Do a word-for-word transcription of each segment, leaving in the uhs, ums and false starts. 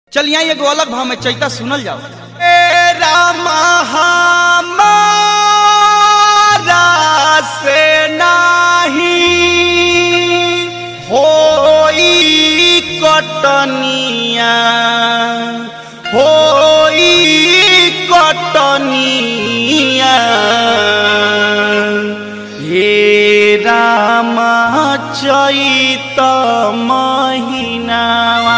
चल यहाँ एगो अलग भाव में चैता सुनल जाओ। ए रामा हमारा से नाही होई कटनिया होई कटनिया हे रामा चैत महीनावा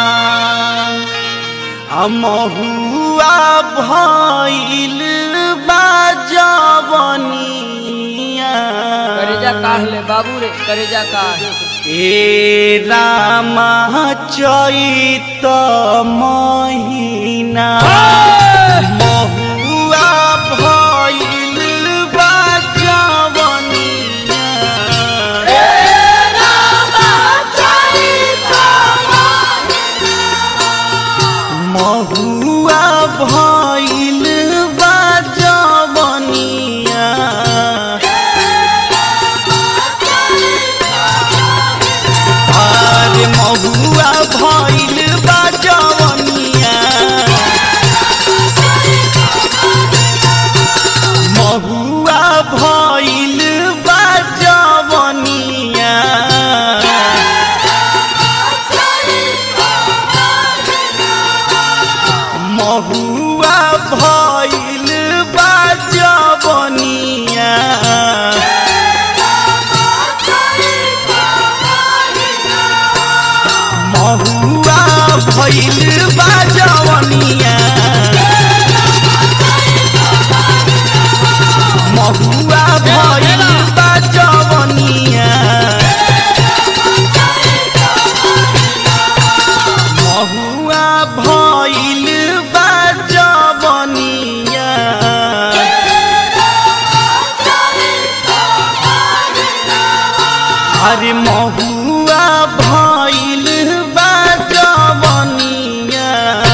अमहुआ भइल बाजवनिया करेजा काढ़ ले बाबू रे करेजा काढ़। ए रामा चैत महीना महुआ भइल बाजवनिया महुआ भइल बाजवनिया अरे महुआ भइल बाजवनिया महुआ भइल बाजवनिया महुआ भइल बाजवनिया महुआ भइल बाजवनिया महुआ भइल बाजवनिया महुआ भइल बाजवनिया अरे महुआ भइल बाजवनिया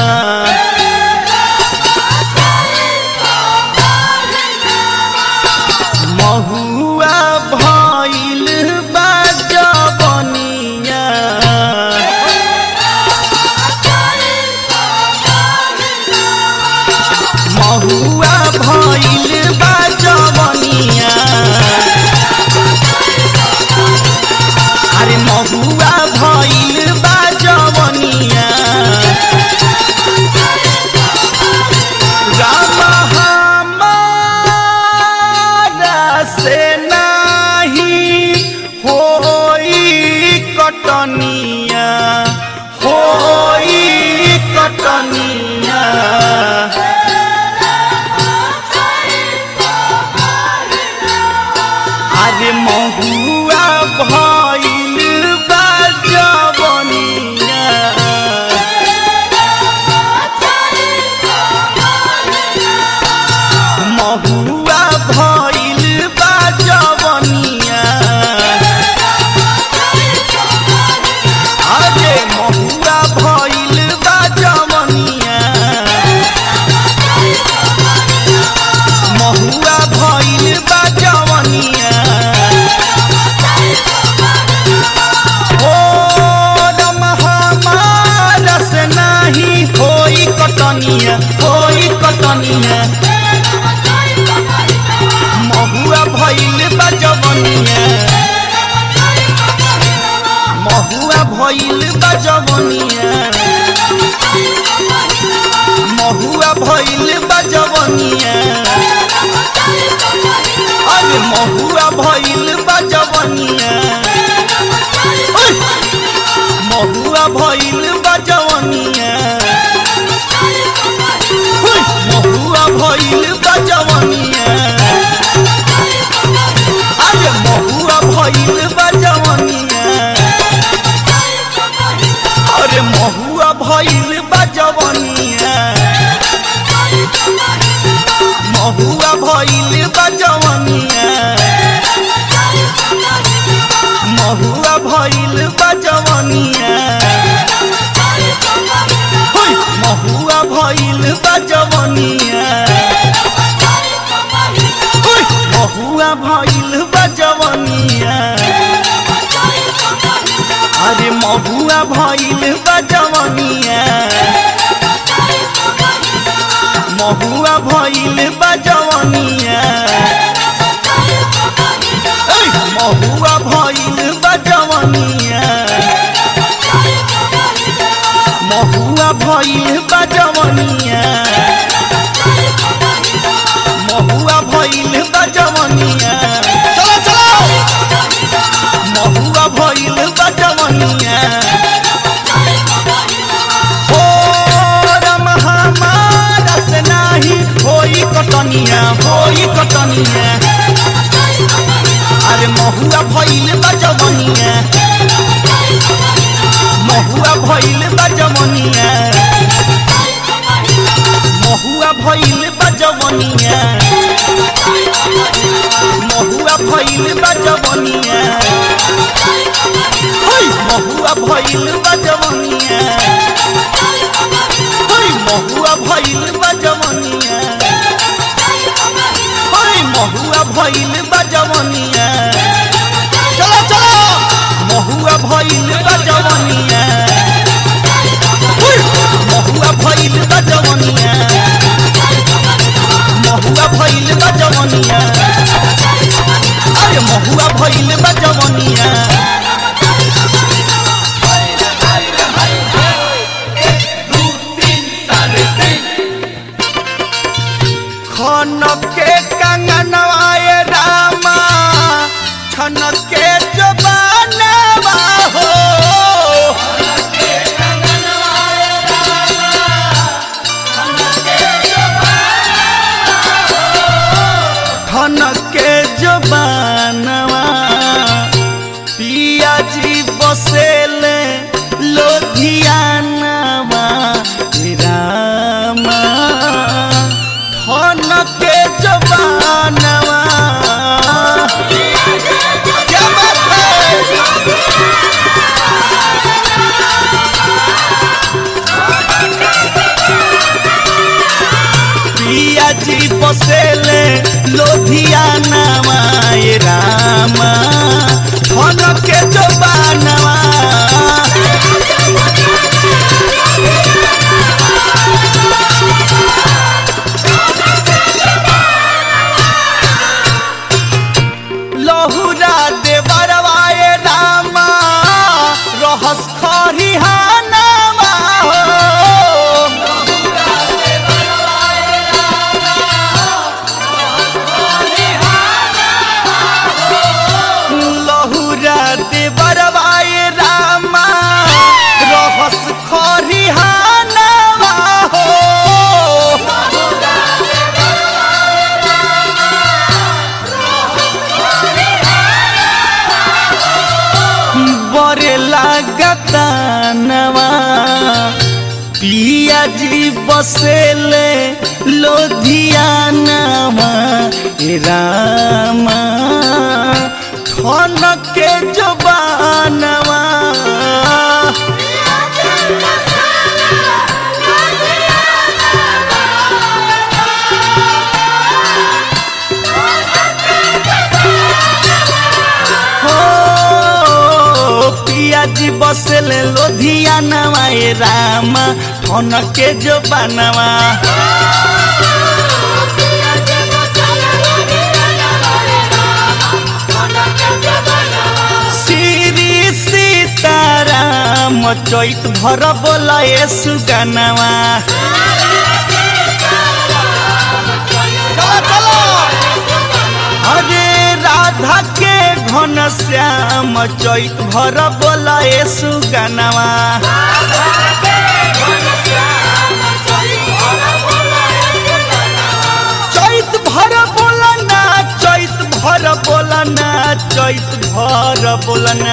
महुआ भइल बाजवनिया महुआ भइल बाजवनिया अरे महुआ भइल बाजवनिया रामा हमारा से नाही होई कटनिया होई कटनिया अरे महुआ भइल बाजवनिया महुआ भइल बाजवनिया अरे महुआ भइल बाजवनिया महुआ भइल बाजवनिया ओ रामा हमारा से नाही होई कटनिया होई कटनिया महुआ भइल बाजवनिया महुआ भइल बाजवनिया महुआ भइल बाजवनिया अरे महुआ भइल बाजवनिया महुआ भइल बाजवनिया महुआ भइल बाजवनिया अरे महुआ भइल बाजवनिया अरे महुआ भइल बाजवनिया महुआ भइल बाजवनिया महुआ भइल बाजवनिया महुआ भइल बाजवनिया महुआ भइल बाजवनिया अरे महुआ भइल बाजवनिया भइल बा जवनिया महुआ भइल बा जवनिया चलो चलो महुआ भइल बा जवनिया हो राम हमारा से नाही होई कटनिया होई कटनिया अरे महुआ भइल बा जवनिया महुआ भइल बा जवनिया महुआ भइल बा जवनिया महुआ भइल बा जवनिया होय महुआ भइल बा जवनिया होय महुआ भइल बा जवनिया होय महुआ भइल बा जवनिया चलो चलो महुआ भइल बा जवनिया महुआ भइल बा जवनिया महुआ भइल बा जवनिया अरे महुआ भइल बा जवनिया खन के कंगनवाए रामा छन के जबानवा हो खन के जबानवा पिया जी बसेले लोधियानवा रामा खन के जबानवा क्या बात है पिया जी बसेले लोधियानवा रामा खन के जबानवा लहुरा देवरवाए रामा रहस खरिहानवा हो लहुरा देवरवाए रामा रहस खरिहानवा हो बरे लागतानवा पिया जी बसेले लोधियानवा रामा खन के जबानवा पिया जी बसेले लोधियानवा रामा खन के जबानवा श्री सीताराम चैत भर बोलाए सुगनवा अरे राधा के घन श्याम चैत भर बोलाए सुगनवा चैत भर बोलना चैत भर बोलना चैत भर बोलना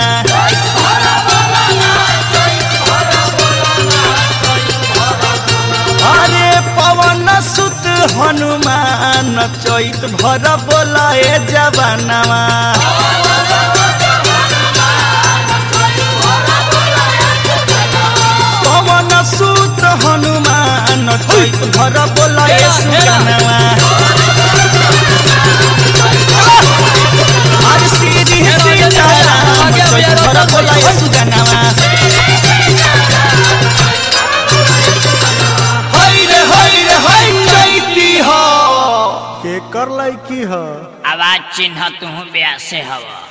अरे पवन सुत हनुमान चैत भर बोलाए जवानवा पवन सुत हनुमान चैत भर बोलाए सुगनवा अरे श्री सीताराम चैत भर बोलाए सुगनवा कर लड़की ह आवाज चिन्ह तू ब्याह से हवा।